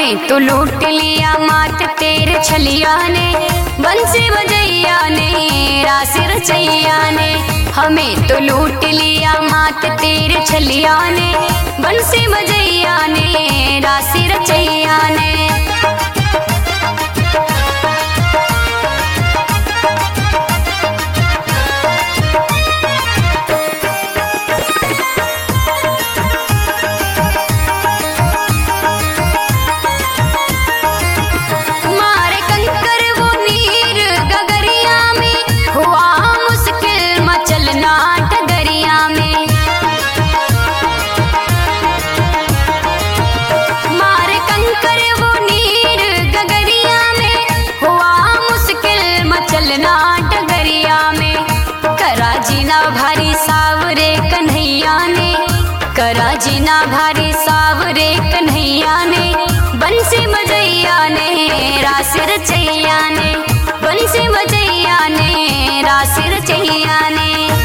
हमें तो लूट लिया मात तेरे छलिया ने, बंसी बजैया ने रास रचैया ने। हमें तो लूट लिया मात तेरे छलिया ने, बंसी बजैया ने रास रचैया ने। भारी सावरे कन्हैया ने, करा जीना भारी सावरे कन्हैया ने। बंसी बजैया ने रास रचैया ने, बंसी बजैया ने रास रचैया ने।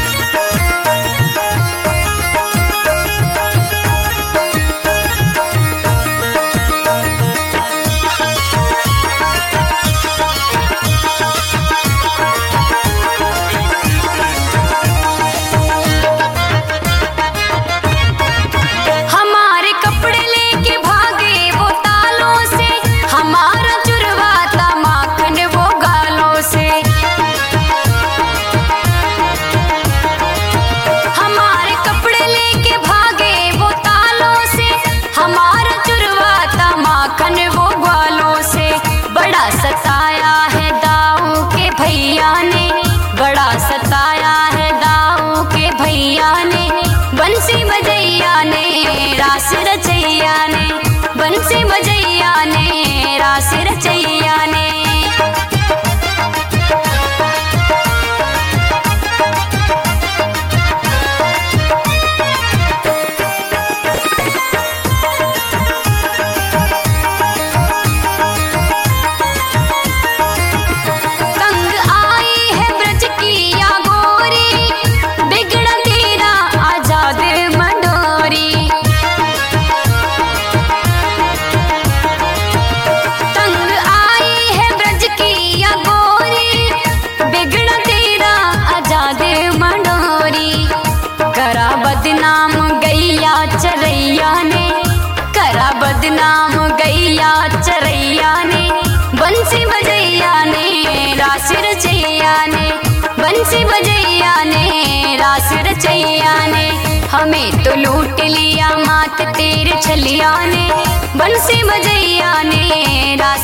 सताया है दाऊ के भैया ने, बड़ा सताया है दाऊ के भैया ने। बंसी बजैया ने रास रचैया ने, बंसी बजैया ने रास रचैया ने। बदनाम गैया चरैया ने, करा बदनाम गैया चरैया ने। बंसी बजैया ने रास रचैया ने, बंसी बजैया ने रास रचैया ने। हमें तो लूट लिया मात तेरे छलिया ने, बंसी बजैया ने रास